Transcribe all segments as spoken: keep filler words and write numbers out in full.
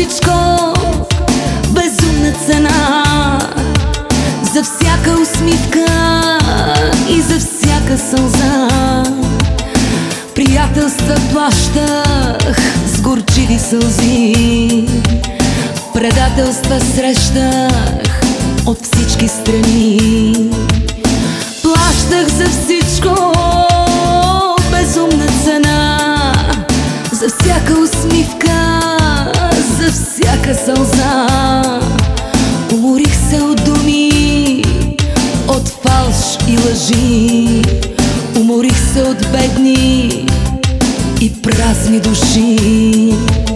всичко безумна цена, за всяка усмивка и за всяка сълза. Приятелства плащах с горчиви сълзи, предателства срещах от всички страни. Плащах за всичко безумна цена, за всяка усмивка, за всяка сълза. Уморих се от думи, от фалш и лъжи, уморих се от бедни и празни души.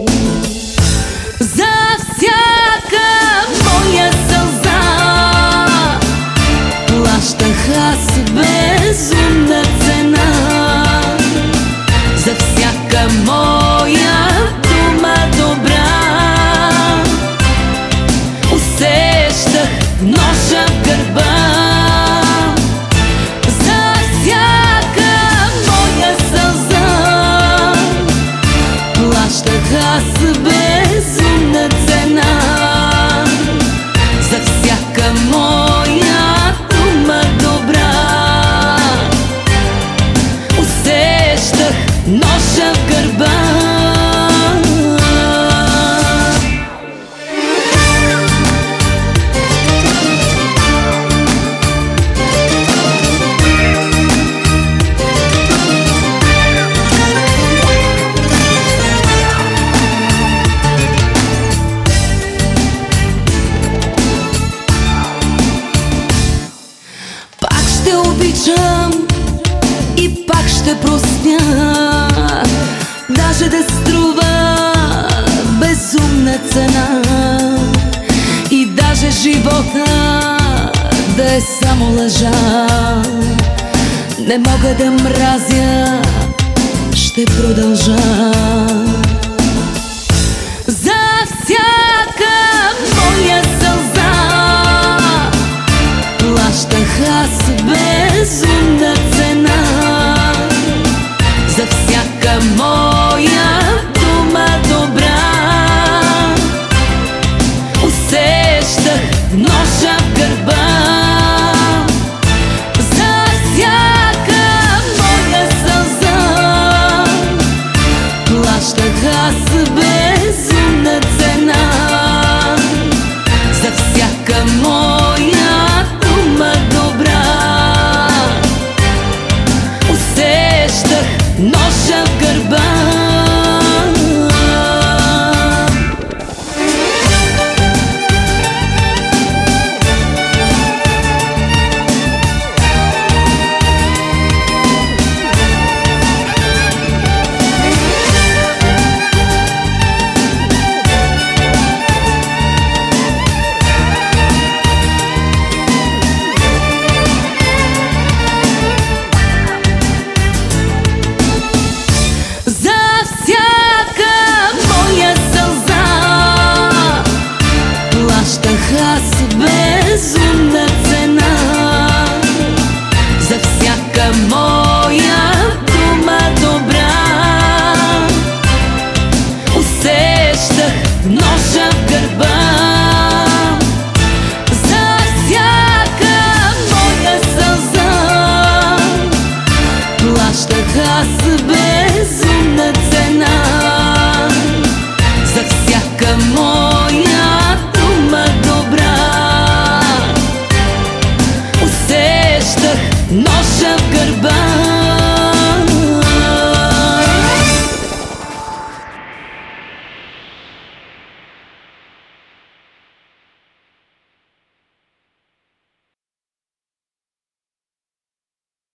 За всяка моя сълза плащах аз безумна цена, за всяка моя дума добра усещах ножа в гърба. За всяка моя сълза плащах аз безумна цена, за всяка моя дума добра усещах ножа в гърба. Ще обичам и пак ще простя, даже да струва безумна цена, и даже живота да е само лъжа. Не мога да мразя, ще продължа. За всяка моя сълза плащах аз безумна цена,